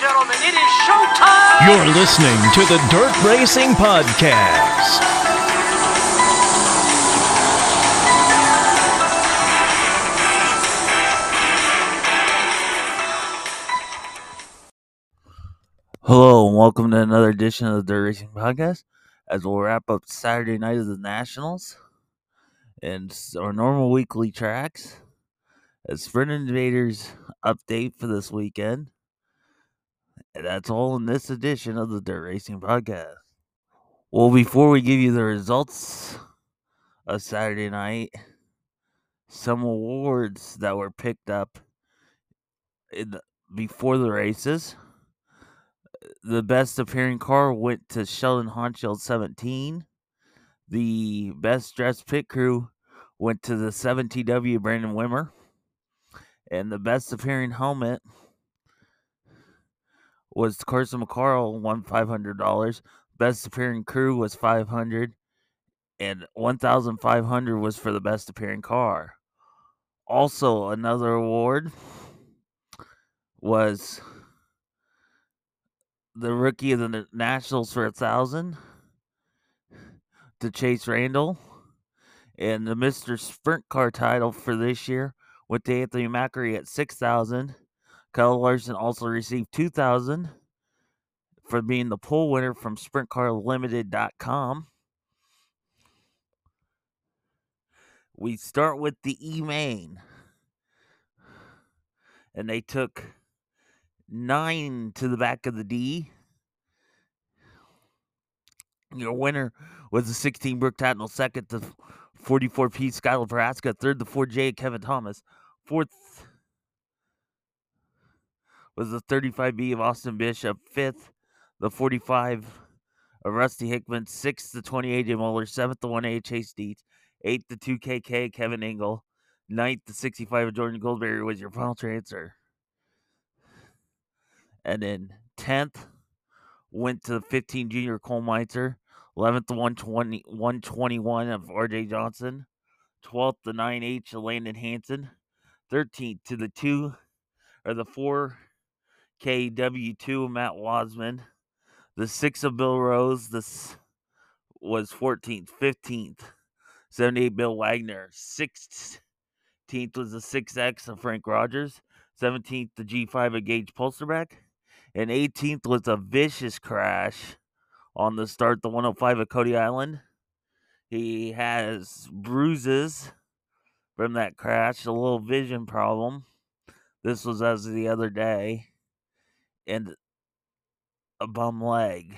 gentlemen, it is showtime! You're listening to the Dirt Racing Podcast. Hello, and welcome to another edition of the Dirt Racing Podcast. As we'll wrap up Saturday night of the Nationals and our normal weekly tracks, a Sprint Invaders update for this weekend. And that's all in this edition of the Dirt Racing Podcast. Well, before we give you the results of Saturday night, some awards that were picked up before the races. The best appearing car went to Sheldon Hanschild 17. The best dressed pit crew went to the 7TW Brandon Wimmer. And the best appearing helmet was Carson McCarl, won $500. Best appearing crew was $500. And $1,500 was for the best appearing car. Also, another award was the Rookie of the Nationals for 1,000 to Chase Randall. And the Mr. Sprint Car title for this year went to Anthony Macri at 6,000. Kyle Larson also received 2,000 for being the pole winner from SprintCarLimited.com. We start with the E-Main. And they took 9 to the back of the D. Your winner was the 16 Brooke Tatnell, second the 44 P Skylar Paraska, third the 4J Kevin Thomas, fourth was the 35B of Austin Bishop, fifth the 45 of Rusty Hickman, sixth the 28 of Muller, seventh the 1A Chase Dietz, eighth the 2KK Kevin Engel, ninth the 65 of Jordan Goldberry was your final transfer. And then 10th went to the 15 Junior Cole Meitzer, 11th the 121 of RJ Johnson, 12th the 9H of Landon Hansen, 13th to the 4KW2 of Matt Wasman, the 6 of Bill Rose, this was 14th, 15th, 78 Bill Wagner, 16th was the 6X of Frank Rogers, 17th the G5 of Gage Polsterbeck, and 18th was a vicious crash on the start, the 105 of Cody Island. He has bruises from that crash, a little vision problem. This was as of the other day. And a bum leg.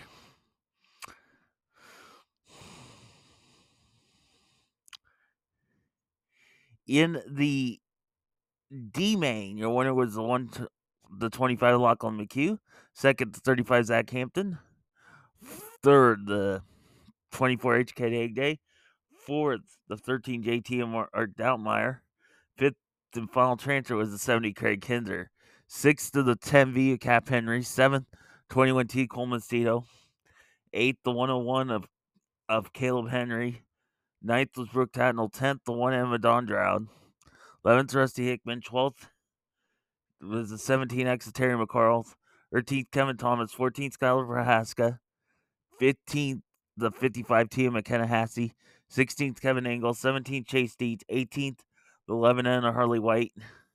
In the D main, your winner was the 25 Lachlan McHugh, second the 35 Zach Hampton, third the 24 HK Egg Day, fourth the 13 JT and Art Doubtmeyer, fifth and final transfer was the 70 Craig Kinzer, sixth to the 10V of Cap Henry, seventh 21T Coleman Cito, eighth the 101 of Caleb Henry, ninth was Brooke Tatnell, 10th the 1M of Don Dowd, 11th Rusty Hickman, 12th was the 17X of Terry McCarl, 13th Kevin Thomas, 14th Skylar Prohaska, 15th the 55T of McKenna Hassey, 16th Kevin Engel, 17th Chase Dietz, 18th the 11N of Harley White,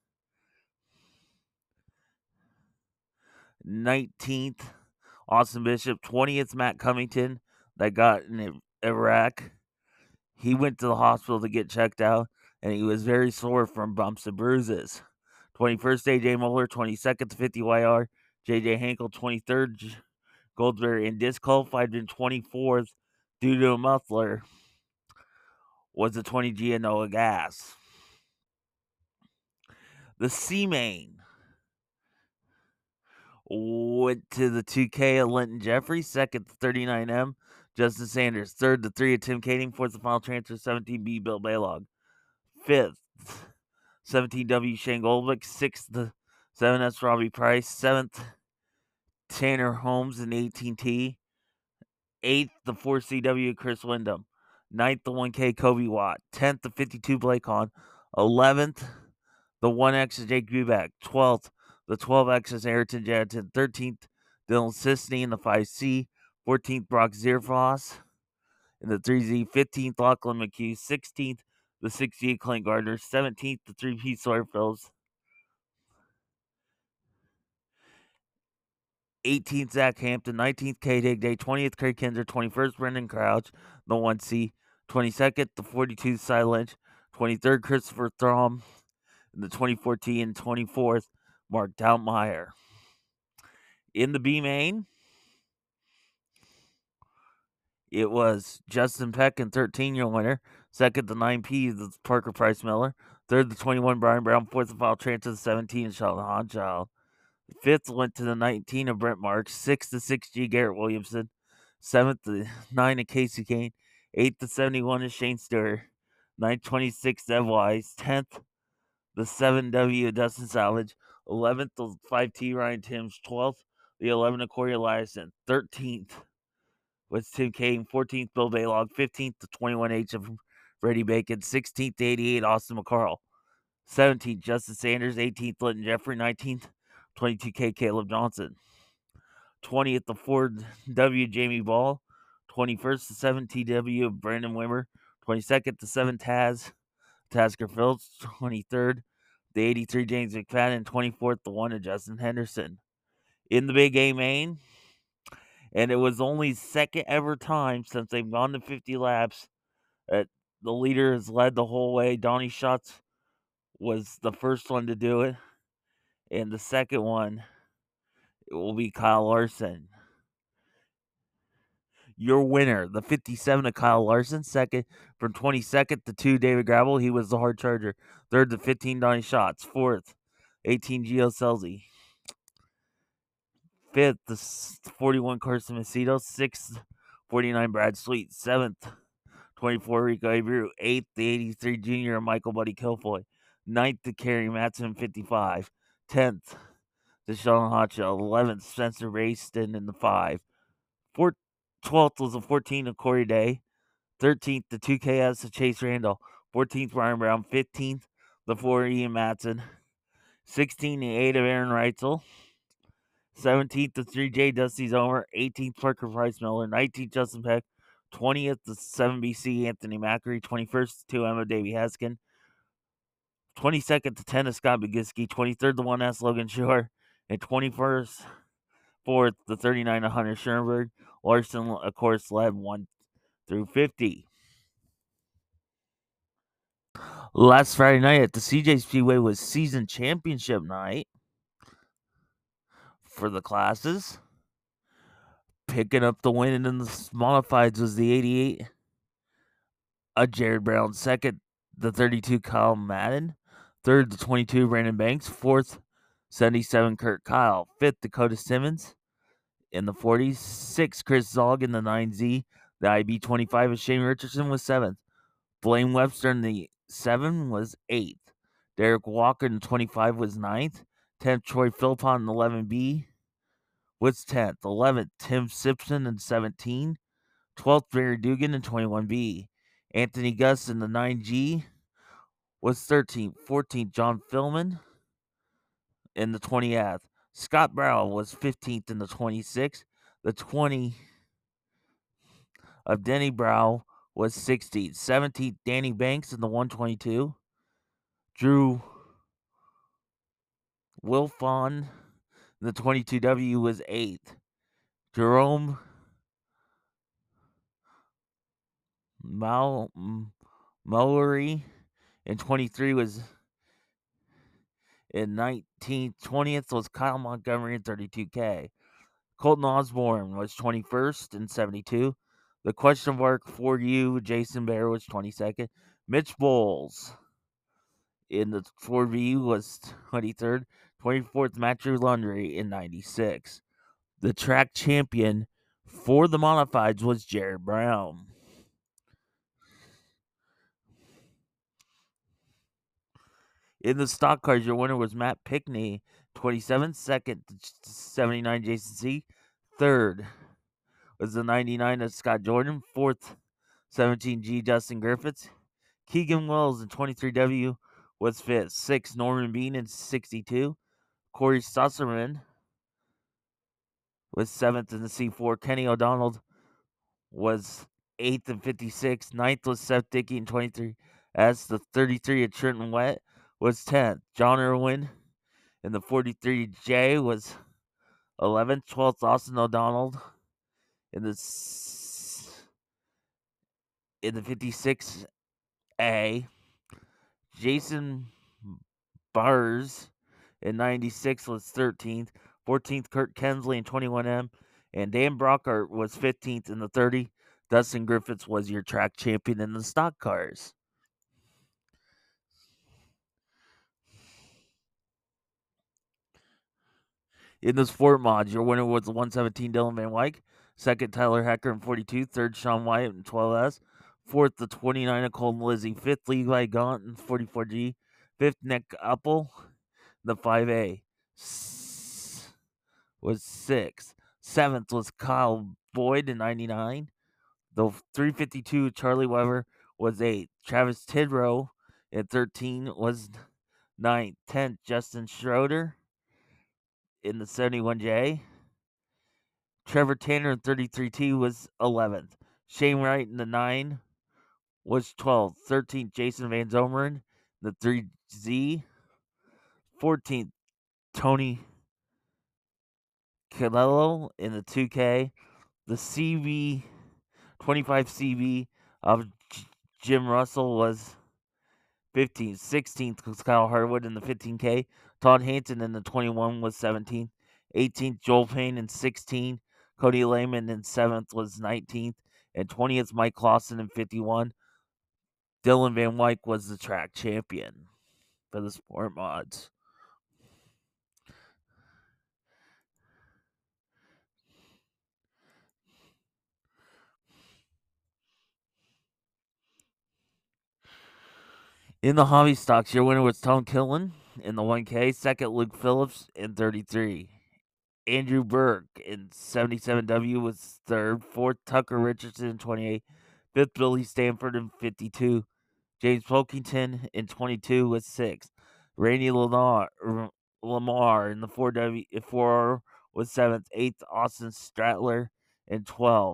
19th Austin Bishop, 20th Matt Covington that got in Iraq. He went to the hospital to get checked out, and he was very sore from bumps and bruises. 21st, AJ Muller, 22nd to 50YR, JJ Hankel, 23rd, Goldsberry, and disqualified in 24th due to a muffler was the 20G of Noah Gas. The C-Main went to the 2K of Linton Jeffrey, second to 39M, Justin Sanders, third to 3 of Tim Kading, fourth and final transfer, 17B Bill Baylog, fifth 17W Shane Goldvick, sixth to 7S Robbie Price, seventh Tanner Holmes in 18T, eighth the 4CW Chris Wyndham, ninth the 1K Kobe Watt, 10th the 52 Blake Hahn, 11th the 1X Jake Buback, 12th The 12X is Ayrton Janton. 13th, Dylan Sisney in the 5C. 14th, Brock Zierfoss in the 3Z. 15th, Lachlan McHugh. 16th, the 6G, Clint Gardner. 17th, the 3P, Sawyer Phillips. 18th, Zach Hampton. 19th, Kate Higday. 20th, Craig Kinzer. 21st, Brendan Crouch, the 1C. 22nd, the 42th, Cy Lynch. 23rd, Christopher Throm. In the 24T, and 24th, Mark Doutmeyer. In the B main, it was Justin Peck and 13-year winner. Second, the 9P, the Parker Price Miller. Third, the 21, Brian Brown. Fourth, the final transfer, the 17, Sheldon Hodchild. Fifth went to the 19 of Brent Marks. Sixth, the 6G, Garrett Williamson. Seventh, the 9 of Casey Kane. Eighth, the 71 is Shane Stewart. 9th, 26, Ev Wise. 10th, the 7W, Dustin Salvage. 11th, the 5T, Ryan Timms. 12th, the 11 of Corey Eliason. 13th was Tim Kane. 14th, Bill Baylog. 15th, the 21H of Freddie Bacon. 16th, the 88, Austin McCarl. 17th, Justin Sanders. 18th, Linton Jeffrey. 19th, 22K, Caleb Johnson. 20th, the 4W, Jamie Ball. 21st, the 7TW of Brandon Wimmer. 22nd, the 7 Tasker Phillips. 23rd, the 83, James McFadden. 24th, the 1 of Justin Henderson. In the Big A main, and it was only second ever time since they've gone to 50 laps that the leader has led the whole way. Donnie Schatz was the first one to do it, and the second one, it will be Kyle Larson. Your winner, the 57 of Kyle Larson. Second, from 22nd to 2, David Gravel. He was the hard charger. Third, the 15, Donnie Schatz. Fourth, 18, Gio Selzy. Fifth, the 41, Carson Macedo. Sixth, 49, Brad Sweet. Seventh, 24, Rico Abreu. Eighth, the 83, junior, Michael Buddy Kilfoy. Ninth, the Kerry Matson, 55. 10th, the Sheldon Hodgshell. 11th, Spencer Rayston in the 5. 12th was the 14 of Corey Day. 13th, the 2KS of Chase Randall. 14th, Brian Brown. 15th, the 4 Ian Matson. 16th, the 8 of Aaron Reitzel. 17th, the 3J Dusty Zomer. 18th, Parker Price Miller. 19th, Justin Peck. 20th, the 7BC Anthony Macri. 21st, 2 Emma Davey Haskin. 22nd, the 10 of Scott Bogiski. 23rd, the 1S Logan Shore. And 21st, 4th, the 39 of Hunter Schoenberg. Larson, of course, led 1 through 50. Last Friday night at the CJ Speedway was season championship night for the classes. Picking up the win in the modifieds was the 88 of Jared Brown. Second, the 32 Kyle Madden. Third, the 22 Brandon Banks. Fourth, 77 Kurt Kyle. Fifth, Dakota Simmons in the 40s. Sixth, Chris Zog in the 9Z. The IB25 of Shane Richardson was 7th. Blaine Webster in the 7 was 8th. Derek Walker in the 25 was 9th. 10th, Troy Philpott in the 11B was 10th. 11th, Tim Simpson in 17. 12th, Barry Dugan in 21B. Anthony Gus in the 9G was 13th. 14th, John Philman in the 20th. Scott Brown was 15th in the 26. The 20 of Denny Brow was 16th. 17th, Danny Banks in the 122. Drew Wilfon in the 22W was 8th. Jerome Mallory in 23 was in 19th. 20th was Kyle Montgomery in 32K. Colton Osborne was 21st in 72. The question mark for you, Jason Bear, was 22nd. Mitch Bowles in the 4V was 23rd. 24th, Matthew Lundry in 96. The track champion for the modifieds was Jared Brown. In the stock cars, your winner was Matt Pickney, 27th. Second, 79 Jason C. Third was the 99 of Scott Jordan. Fourth, 17G Justin Griffiths. Keegan Wells in 23W was 5th. 6th, Norman Bean in 62. Corey Susserman was 7th in the C4. Kenny O'Donnell was 8th in 56. 9th was Seth Dickey in 23. As the 33 at Trenton Wet was 10th. John Irwin in the 43J was 11th. 12th, Austin O'Donnell in the 56A. Jason Bars in 96 was 13th. 14th, Kurt Kensley in 21M. And Dan Brockhart was 15th in the 30. Dustin Griffiths was your track champion in the stock cars. In the sport mods, your winner was the 117 Dylan Van Wyk. Second, Tyler Hecker in 42. Third, Sean Wyatt in 12S. Fourth, the 29 Nicole Lizzie. Fifth, Levi Gaunt in 44G. Fifth, Nick Uppel, the 5A. Was 6th. 7th was Kyle Boyd in 99. The 352 Charlie Weber was 8th. Travis Tidrow at 13 was 9th. 10th, Justin Schroeder in the 71J. Trevor Tanner in 33T was 11th. Shane Wright in the 9 was 12th. 13th, Jason Van Zomeren in the 3Z. 14th, Tony Calello in the 2K. The CB 25 CB of Jim Russell was 15th. 16th was Kyle Harwood in the 15K. Todd Hanson in the 21 was 17th. 18th, Joel Payne in 16. Cody Lehman in 7th was 19th. And 20th, Mike Clausen in 51. Dylan Van Wyk was the track champion for the sport mods. In the hobby stocks, your winner was Tom Killen in the 1K. Second, Luke Phillips in 33. Andrew Burke in 77W was third. Fourth, Tucker Richardson in 28. Fifth, Billy Stanford in 52. James Pilkington in 22 was sixth. Randy Lamar in the 4 was seventh. Eighth, Austin Stratler in 12.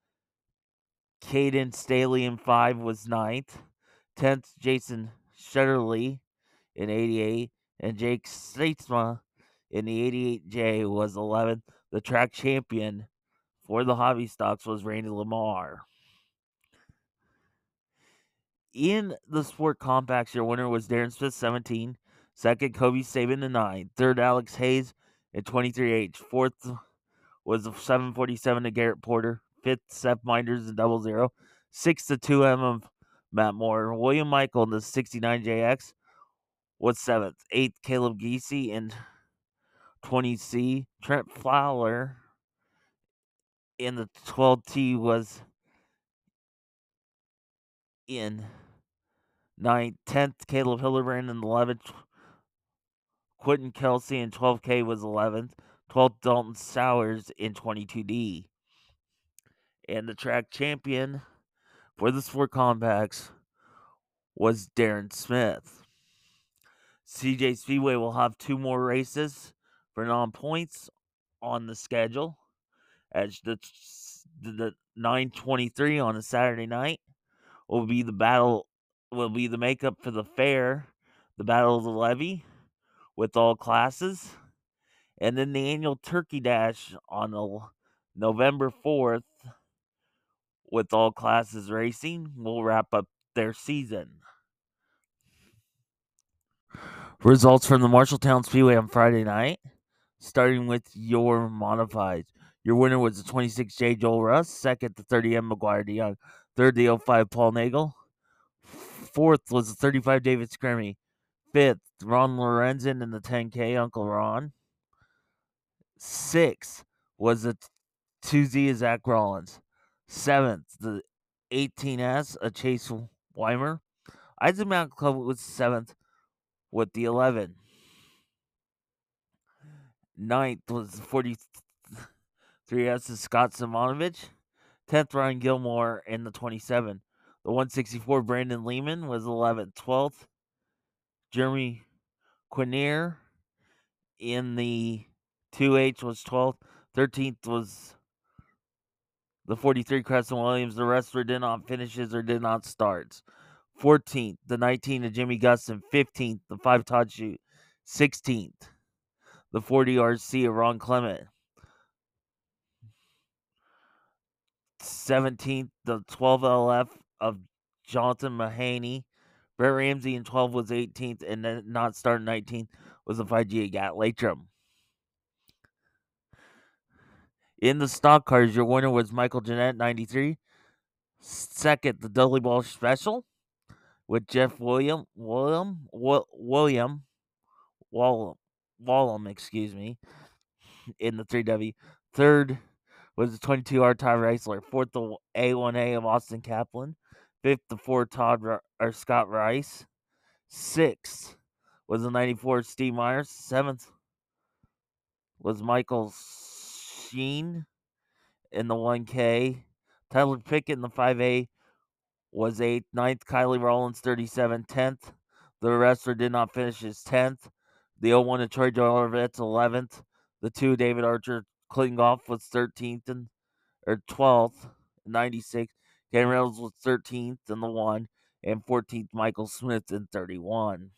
Caden Staley in 5 was ninth. 10th, Jason Shutterly in 88. And Jake Statesma in the 88J was 11th. The track champion for the hobby stocks was Randy Lamar. In the sport compacts, your winner was Darren Smith, 17. Second, Kobe Saban in 9. Third, Alex Hayes at 23H. Fourth was the 747 to Garrett Porter. Fifth, Seth Minders in 00. Sixth, the 2M of Matt Moore. William Michael in the 69JX was 7th. Eighth, Caleb Giese in 20C. Trent Fowler in the 12T was in 9th. 10th, Caleb Hildebrand in 11th. Quentin Kelsey in 12K was 11th. 12th, Dalton Sowers in 22D. And the track champion for the sport compacts was Darren Smith. CJ Speedway will have 2 more races for non-points on the schedule. As the 9:23 on a Saturday night will be the makeup for the fair, the Battle of the Levee with all classes. And then the annual Turkey Dash on November 4th with all classes racing will wrap up their season. Results from the Marshalltown Speedway on Friday night, starting with your modifieds. Your winner was the 26J Joel Russ. Second, the 30M McGuire DeYoung. Third, the 05 Paul Nagel. Fourth was the 35 David Scremmy. Fifth, Ron Lorenzen in the 10K, Uncle Ron. Sixth was the 2Z of Zach Rollins. Seventh, the 18S of Chase Weimer. Isaac Mountain Club was 7th with the 11. Ninth was the 43S of Scott Simonovich. 10th, Ryan Gilmore in the 27. The 164 Brandon Lehman was 11th. 12th, Jeremy Quinier In the 2H was 12th. 13th was the 43 Crescent Williams. The rest were did not finishes or did not starts. 14th, the 19 of Jimmy Gustin. 15th, the 5 Todd Shoot. 16th, the 40 RC of Ron Clement. 17th, the 12 LF of Jonathan Mahaney. Brett Ramsey in 12 was 18th, and then not starting 19th was the 5G of Gat Latrim. In the stock cars, your winner was Michael Jeanette, 93. Second, the Dudley Ball Special with Jeff Wallum, excuse me, in the 3W. Third was the 22R Todd Reisler. Fourth, the A1A of Austin Kaplan. Fifth, the 4 Scott Rice. Sixth was the 94 Steve Myers. Seventh was Michael Sheen in the 1K. Tyler Pickett in the 5A was 8th. 9th, Kylie Rollins, 37. 10th, the wrestler did not finish his 10th. The 01 of Troy Dorovitz, 11th. The 2, David Archer Klingoff, was 13th or 12th, 96. Ken Reynolds was 13th in the 1, and 14th, Michael Smith in 31.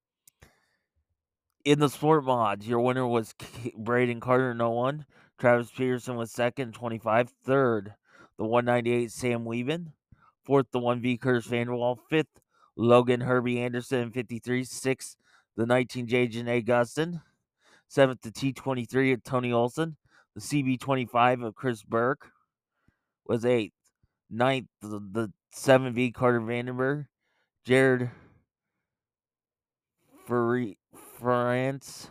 In the sport mods, your winner was Braden Carter, no one. Travis Peterson was second, 25. Third, the 198 Sam Weeben. Fourth, the 1V Curtis Vanderwall. Fifth, Logan Herbie Anderson, 53. Sixth, the 19J Janae Gustin. Seventh, the T23 of Tony Olson. The CB25 of Chris Burke was eighth. Ninth, the 7V Carter Vandenberg. Jared France.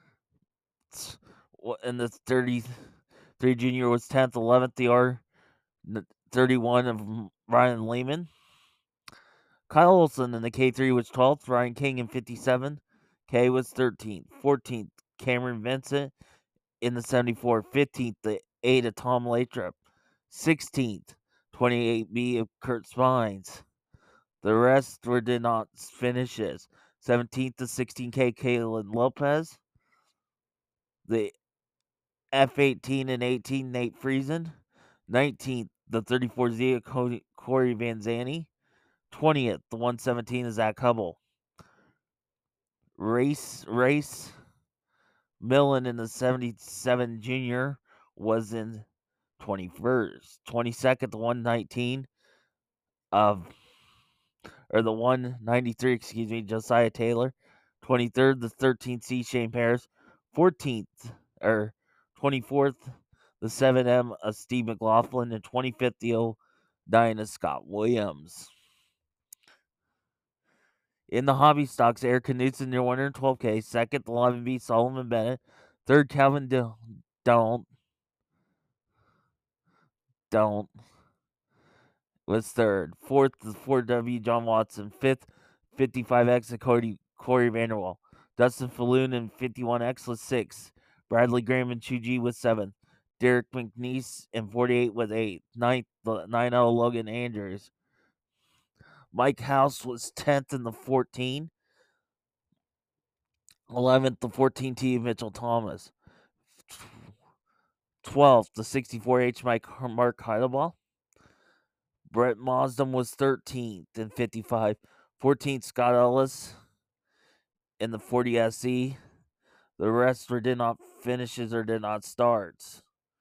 And the 33 junior was 10th. 11th, the R31 of Ryan Lehman. Kyle Olson in the K3 was 12th. Ryan King in 57. K was 13th. 14th, Cameron Vincent in the 74. 15th, the 8 of Tom Lathrop. 16th, 28B of Kurt Spines. The rest did not finishes. 17th to 16K, Kalen Lopez. The F18 and 18, Nate Friesen. 19th, the 34Z of Corey Van Zanny. 20th, the 117 is Zach Hubble. Race Millen in the 77 junior was in 21st. 22nd, the 119 of, or the 193, excuse me, Josiah Taylor. 23rd, the 13th C Shane Paris. 14th, or 24th, the 7M of Steve McLaughlin, and 25th, the 09 of Scott Williams. In the hobby stocks, Eric Knudsen, your winner, 12K. Second, the 11B, Solomon Bennett. Third, Calvin Don't was third. Fourth, the 4W, John Watson. Fifth, 55X of Corey Vanderwall. Dustin Falloon in 51X was sixth. Bradley Graham and Chuji was seventh. Derek McNeese in 48 was eighth. Ninth, the 9L Logan Andrews. Mike House was 10th in the 14. 11th, the 14T Mitchell Thomas. 12th, the 64H Mark Heidelbaugh. Brett Mosdom was 13th in 55. 14th, Scott Ellis in the 40 SE. The rest did not finishes or did not starts.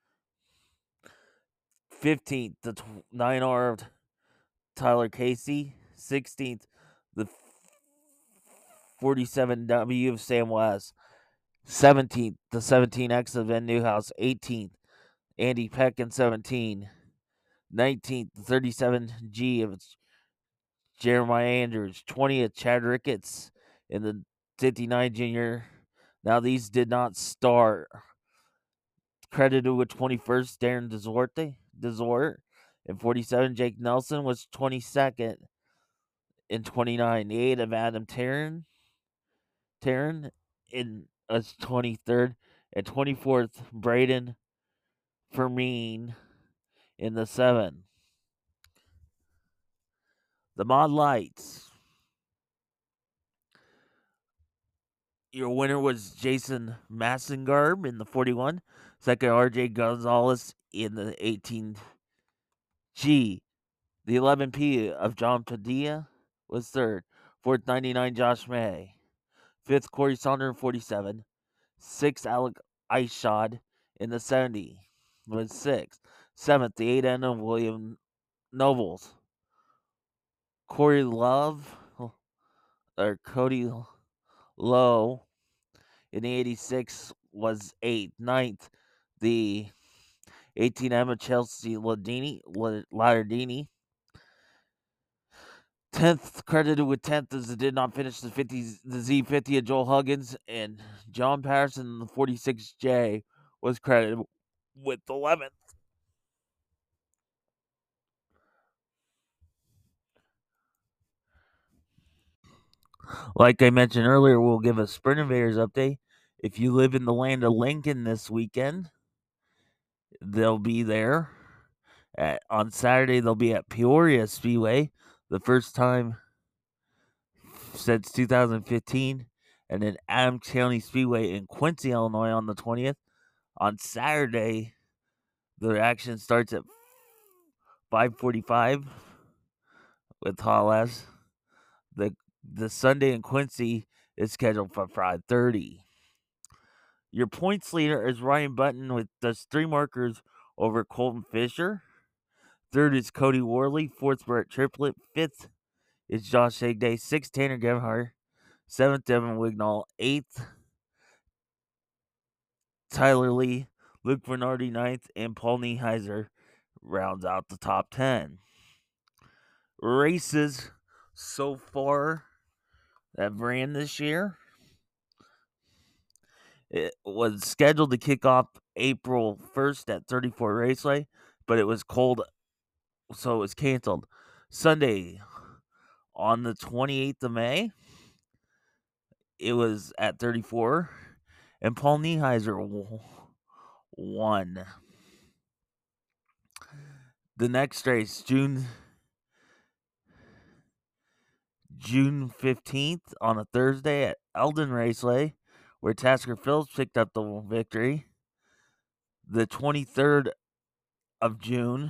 15th, the 9R of Tyler Casey. 16th, the 47W of Sam West. 17th, the 17X of Ben Newhouse. 18th, Andy Peck in 17. 19th, the 37G of Jeremiah Andrews. 20th, Chad Ricketts in the 59 junior. Now, these did not start. Credited with 21st, Darren Desort. And 47, Jake Nelson was 22nd. In 29, the 8 of Adam Taryn in 23rd. And 24th, Braden Fermin in the 7. The mod lights. Your winner was Jason Massengarb in the 41. Second, RJ Gonzalez in the 18G. The 11P of John Padilla was third. Fourth, 99, Josh May. Fifth, Corey Saunders, 47. Sixth, Alec Ishod in the 70 was sixth. Seventh, the 8N of William Nobles. Corey Love, or Cody Lowe in the 86 was eighth. Ninth, the 18M of Chelsea Lardini. 10th, credited with 10th as it did not finish the Z50 of Joel Huggins, and John Patterson in the 46J was credited with 11th. Like I mentioned earlier, we'll give a Sprint Invaders update. If you live in the land of Lincoln this weekend, they'll be there. On Saturday, they'll be at Peoria Speedway, the first time since 2015, and then Adams County Speedway in Quincy, Illinois on the 20th. On Saturday, the action starts at 5:45 with Halas. The Sunday in Quincy is scheduled for 5:30. Your points leader is Ryan Button with just 3 markers over Colton Fisher. Third is Cody Worley. Fourth, Brett Triplett. Fifth is Josh Hagday. Sixth, Tanner Gebhardt. Seventh, Devin Wignall. Eighth, Tyler Lee. Luke Bernardi, ninth, and Paul Nieheiser rounds out the top 10. Races so far that ran this year. It was scheduled to kick off April 1st at 34 Raceway, but it was cold, so it was canceled. Sunday, on the 28th of May, it was at 34, and Paul Nieheiser won. The next race, June 15th, on a Thursday at Eldon Raceway, where Tasker Phillips picked up the victory. The 23rd of June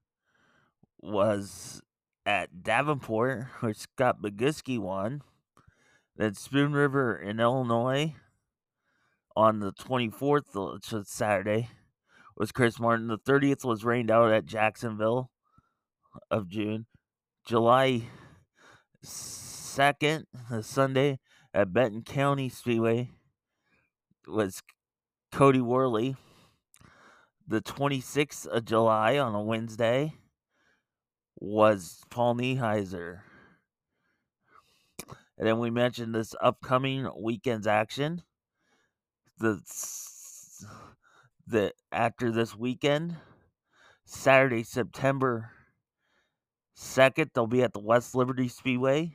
was at Davenport, where Scott Boguski won. Then Spoon River in Illinois on the 24th, which was Saturday, was Chris Martin. The 30th was rained out at Jacksonville of June. July 2nd, the Sunday, at Benton County Speedway was Cody Worley. The 26th of July, on a Wednesday, was Paul Nieheiser. And then we mentioned this upcoming weekend's action. After this weekend, Saturday, September 2nd, they'll be at the West Liberty Speedway,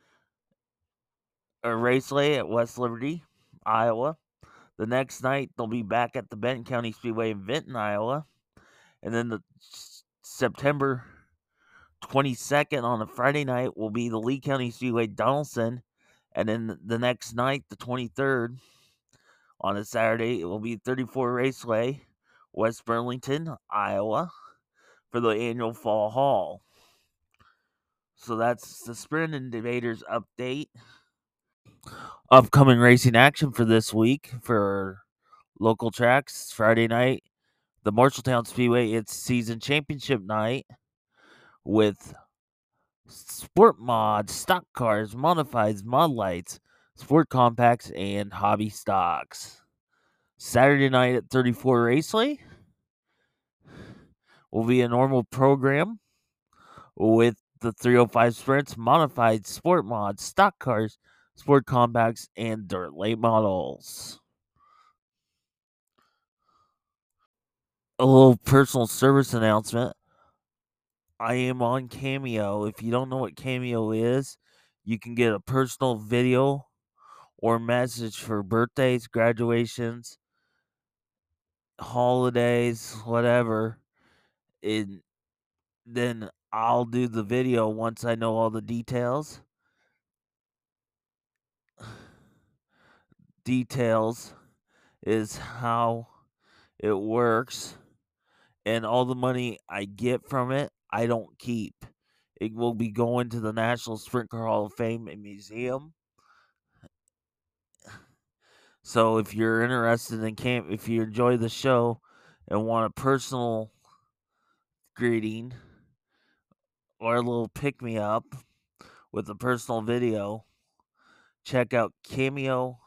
or Raceway at West Liberty, Iowa. The next night, they'll be back at the Benton County Speedway in Vinton, Iowa. And then the September 22nd, on a Friday night, will be the Lee County Speedway, Donaldson. And then the next night, the 23rd, on a Saturday, it will be 34 Raceway, West Burlington, Iowa, for the annual Fall Haul. So that's the Sprint Invaders update. Upcoming racing action for this week for local tracks. Friday night, the Marshalltown Speedway, it's season championship night with sport mods, stock cars, modifieds, mod lights, sport compacts, and hobby stocks. Saturday night at 34 Raceway will be a normal program with the 305 sprints, modified sport mods, stock cars, sport compacts, and dirt late models. A little personal service announcement. I am on Cameo. If you don't know what Cameo is, you can get a personal video or message for birthdays, graduations, holidays, whatever. And then I'll do the video once I know all the details. details is how it works, and all the money I get from it, I don't keep. It will be going to the National Sprint Car Hall of Fame and Museum. So if you're interested in if you enjoy the show and want a personal greeting or a little pick-me-up with a personal video, check out Cameo.com.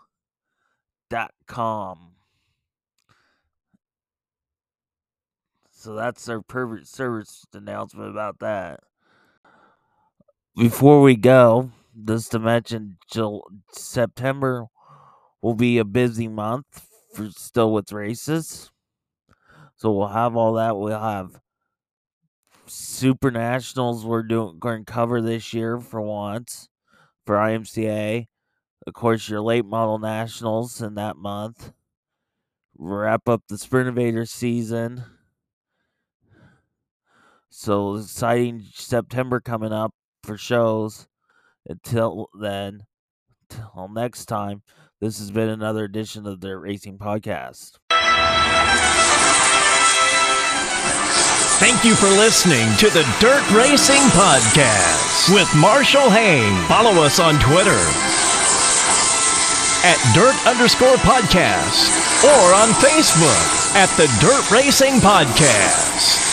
So that's our pervert service announcement about that. Before we go, just to mention, September will be a busy month still with races. So we'll have all that. We'll have Super Nationals we're going to cover this year for once for IMCA. Of course, your late model nationals in that month. Wrap up the Sprint Invader season. So exciting September coming up for shows. Until then, till next time, this has been another edition of the Racing Podcast. Thank you for listening to the Dirt Racing Podcast with Marshall Hain. Follow us on Twitter at Dirt_Podcast or on Facebook at the Dirt Racing Podcast.